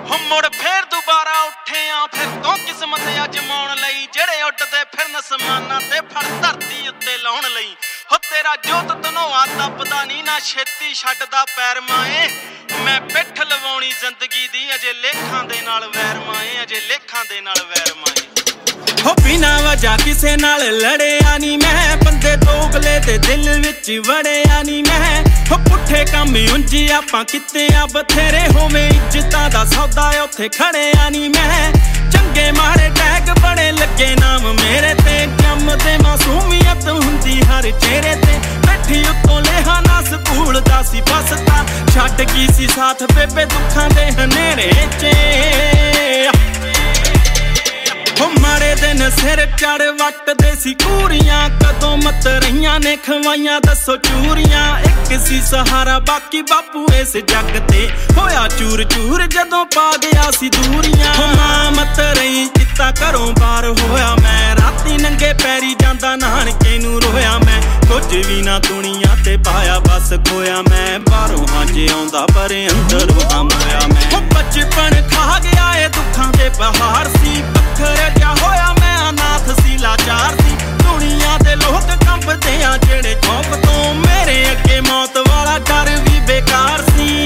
ਮੁੜ ਫੇਰ ਦੁਬਾਰਾ ਉੱਠੇ ਆ ਫਿਰ ਤੋਂ ਕਿਸਮਤ ਅਜਮਾਉਣ ਲਈ ਜਿਹੜੇ ਉੱਡਦੇ ਫਿਰਨ ਸਮਾਨਾਂ ਤੇ ਫੜ ਧਰਤੀ ਉੱਤੇ ਲਾਉਣ ਲਈ ਹੋ ਤੇਰਾ ਜੋਤ ਧਨੋਆ ਦੱਬਦਾ ਨੀ ਨਾ ਛੇਤੀ ਛੱਡਦਾ ਪੈਰ ਮਾਏ ਮੈਂ ਪਿੱਠ ਲਵਾਉਣੀ ਜ਼ਿੰਦਗੀ ਦੀ ਅਜੇ ਲੇਖਾਂ ਦੇ ਨਾਲ ਵੈਰ ਮਾਏ ਅਜੇ ਲੇਖਾਂ ਦੇ ਨਾਲ ਵੈਰ ਮਾਏ ਹੋ ਬਿਨਾ ਵਜ੍ਹਾ ਕਿਸੇ ਨਾਲ ਲੜਿਆ ਨੀ ਮੈਂ ਬੰਦੇ ਦੋਗਲੇ ਦੇ ਦਿਲ ਵਿੱਚ ਵੜਿਆ ਨੀ ਮੈਂ ਹੋ ਪੁੱਠੇ ਕੰਮ ਉਂਝੀ ਆਪਾਂ ਕਿਤੇ ਆ ਬਥੇਰੇ ਹੋਵੇਂ ਇੱਜ਼ਤਾਂ ਦਾ ਸੌਦਾ ਉੱਥੇ ਖੜਿਆ ਨੀ ਮੈਂ ਚੰਗੇ ਮਾੜੇ ਟੈਗ ਬੜੇ ਲੱਗੇ ਨਾਮ ਮੇਰੇ ਤੇ ਜੰਮਦੇ ਮਾਸੂਮੀਅਤ ਹੁੰਦੀ ਹਰ ਚਿਹਰੇ ਤੇ ਬੈਠੀ ਉੱਤੋਂ ਲੇਹਾ ਨਾ ਸਕੂਲ ਦਾ ਸੀ ਬਸ ਤਾਂ ਛੱਡ ਗਈ ਸੀ ਸਾਥ ਬੇਬੇ ਦੁੱਖਾਂ ਦੇ ਹਨੇਰੇ 'ਚ ਹੋ ਮਾੜੇ ਦਿਨ ਸਿਰ ਚੜ ਵੱਟਦੇ ਸੀ ਕੂਰੀਆਂ ਕਦੋਂ ਮਤ ਰਹੀਆਂ ਨੇ ਖਵਾਈਆਂ ਦੱਸੋ ਚੂਰੀਆਂ ਇੱਕ ਸੀ ਸਹਾਰਾ ਬਾਕੀ ਬਾਪੂ ਇਸ ਜੱਗ ਤੇ ਹੋਇਆ ਚੂਰ ਚੂਰ ਜਦੋਂ ਪਾ ਗਿਆ ਸੀ ਦੂਰੀਆਂ ਹੋ ਮਾਂ ਮਤ ਰਹੀ ਕਿੱਤਾ ਘਰੋਂ ਬਾਹਰ ਹੋਇਆ ਮੈਂ ਰਾਤੀ ਨੰਗੇ ਪੈਰੀ ਜਾਂਦਾ ਨਾਨਕੇ ਨੂੰ ਰੋਇਆ ਮੈਂ ਕੁਝ ਵੀ ਨਾ ਦੁਨੀਆ ਤੇ ਪਾਇਆ ਬਸ ਖੋਇਆ ਮੈਂ ਬਾਹਰੋਂ ਹਾਜੇ ਆਉਂਦਾ ਪਰ ਅੰਦਰ ਵਹਾਮ ਹੋਇਆ ਮੈਂ ਹੋ ਬਚਪਨ ਖਾ ਗਿਆ ਏ ਦੁੱਖਾਂ ਦੇ ਪਹਾੜ ਸੀ ਪੱਥਰ ਜਿਹਾ ਹੋਇਆ ਮੈਂ ਅਨਾਥ ਸੀ ਲਾਚਾਰ ਸੀ ਦੁਨੀਆ ਦੇ ਲੋਕ ਕੰਬਦੇ ਆ ਜਿਹੜੇ ਖੌਫ ਤੋਂ ਮੇਰੇ ਅੱਗੇ ਮੌਤ ਵਾਲਾ ਡਰ ਵੀ ਬੇਕਾਰ ਸੀ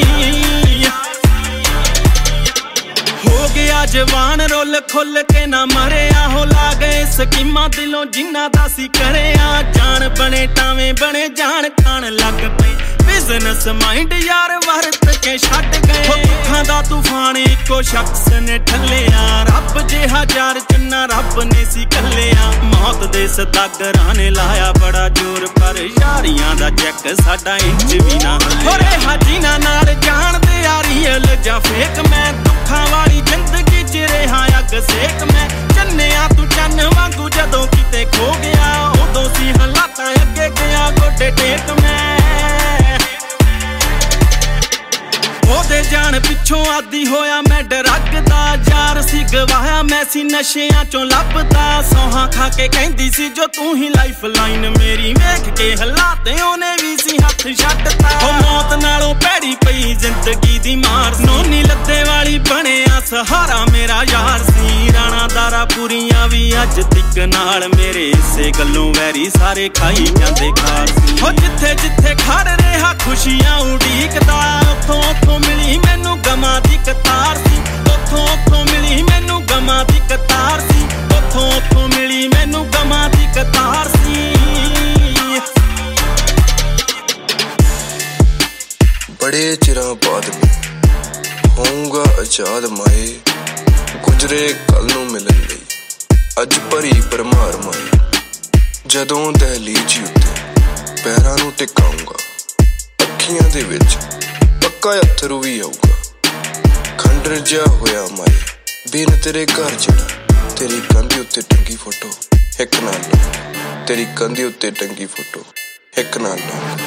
ਹੋ ਗਿਆ ਜਵਾਨ ਰੁੱਲ ਖੁੱਲ ਕੇ ਨਾ ਮਰਿਆ ਹੋ ਲਾ ਗਏ ਸਕੀਮਾਂ ਦਿਲੋਂ ਜਿੰਨਾ ਦਾ ਸੀ ਕਰਿਆ ਜਾਣ ਬਣੇ ਟਾਵੇਂ ਬਣੇ ਜਾਣ ਖਾਣ ਲੱਗ ਪਏ ਬਿਜ਼ਨਸ ਮਾਈਂਡ ਯਾਰ ਵਰਤ ਕੇ ਛੱਡ ਗਏ ਦੁੱਖਾਂ ਦਾ ਤੂਫਾਨ ਇੱਕੋ ਸ਼ਖਸ ਨੇ ਠੱਲਿਆ ਰੱਬ ਜਿਹਾ ਯਾਰ ਚੁੰਨਾ ਰੱਬ ਨੇ ਸੀ ਕੱਲਿਆ ਮੌਤ ਦੇ ਸਦਾਗਰਾਂ ਨੇ ਲਾਇਆ ਬੜਾ ਜ਼ੋਰ ਪਰ ਯਾਰੀਆਂ ਦਾ ਚੈੱਕ ਸਾਡਾ ਇੰਚ ਵੀ ਨਾ ਹੋਰੇ ਹਾਜੀਨਾ ਨਾਲ ਜਾਣਦੇ ਯਾਰੀ ਰੀਅਲ ਜਾਂ ਫੇਕ ਮੈਂ ਦੁੱਖਾਂ ਵਾਲੀ ਜ਼ਿੰਦਗੀ 'ਚ ਰਿਹਾ ਅੱਗ ਸੇਕ ਮੈਂ ਚੰਨਿਆ ਤੂੰ ਚੰਨ ਵਾਂਗੂ ਜਦੋਂ ਕਿਤੇ ਖੋ ਗਿਆ ਉਦੋਂ ਸੀ ਹਾਲਾਤਾਂ ਅੱਗੇ ਗਿਆ ਗੋਡੇ ਟੇਕ ਮੈਂ ਉਹਦੇ ਜਾਣ ਪਿੱਛੋਂ ਆਦੀ ਹੋਇਆ ਮੈਂ ਡਰੱਗ ਦਾ ਯਾਰ ਸੀ ਗਵਾਇਆ ਮੈਂ ਸੀ ਨਸ਼ਿਆਂ ਚੋਂ ਲੱਭਦਾ ਸੌਹਾਂ ਖਾ ਕੇ ਕਹਿੰਦੀ ਸੀ ਜੋ ਤੂੰ ਹੀ ਲਾਈਫ ਲਾਈਨ ਮੇਰੀ ਵੇਖ ਕੇ ਹਾਲਾਤ ਉਹਨੇ ਵੀ ਸੀ ਹੱਥ ਛੱਡਤਾ ਉਹ ਮੌਤ ਨਾਲੋਂ ਭੈੜੀ ਪਈ ਜ਼ਿੰਦਗੀ ਦੀ ਮਾਰ ਨੋਨੀ ਲੱਤੇ ਵਾਲੀ ਬਣਿਆ ਸਹਾਰਾ ਮੇਰਾ ਯਾਰ ਸੀ ਰਾਣਾ ਦਾਰਾ ਪੂਰੀਆਂ ਵੀ ਅੱਜ ਤੱਕ ਨਾਲ ਮੇਰੇ ਇਸੇ ਗੱਲੋਂ ਵੈਰੀ ਸਾਰੇ ਖਾਈ ਜਾਂਦੇ ਖਾਰ ਸੀ ਉਹ ਜਿੱਥੇ ਜਿੱਥੇ ਖੜ ਰਿਹਾ ਖੁਸ਼ੀਆਂ ਉਡੀਕਦਾ ਉੱਥੋਂ ਮਿਲੀ ਮੈਨੂੰ ਗਮਾਂ ਦੀ ਕਤਾਰ ਸੀ ਉੱਥੋਂ ਮਿਲੀ ਮੈਨੂੰ ਗਮਾਂ ਦੀ ਕਤਾਰ ਸੀ ਉੱਥੋਂ ਮਿਲੀ ਮੈਨੂੰ ਗਮਾਂ ਦੀ ਕਤਾਰ ਸੀ ਬੜੇ ਚਿਰਾਂ ਬਾਅਦ ਹੋਊਗਾ ਆਜ਼ਾਦ ਮਾਏ ਗੁਜਰੇ ਕੱਲ ਨੂੰ ਮਿਲਣ ਲਈ ਅੱਜ ਭਰੀ ਭਰਮਾਰ ਮਾਏ ਜਦੋਂ ਦਹਲੀਜ਼ ਉੱਤੇ ਪੈਰਾਂ ਨੂੰ ਟਿਕਾਉਂਗਾ ਅੱਖੀਆਂ ਦੇ ਵਿੱਚ ਪੱਕਾ ਅਥਰੂ ਵੀ ਆਊਗਾ ਖੰਡਰ ਜਿਹਾ ਹੋਇਆ ਮਾਏ ਬਿਨ ਤੇਰੇ ਘਰ ਜਾਣਾ ਤੇਰੀ ਕੰਧ ਉੱਤੇ ਟੰਗੀ ਫੋਟੋ ਇੱਕ ਨਾਲ ਤੇਰੀ ਕੰਧ ਉੱਤੇ ਟੰਗੀ ਫੋਟੋ ਇੱਕ ਨਾਲ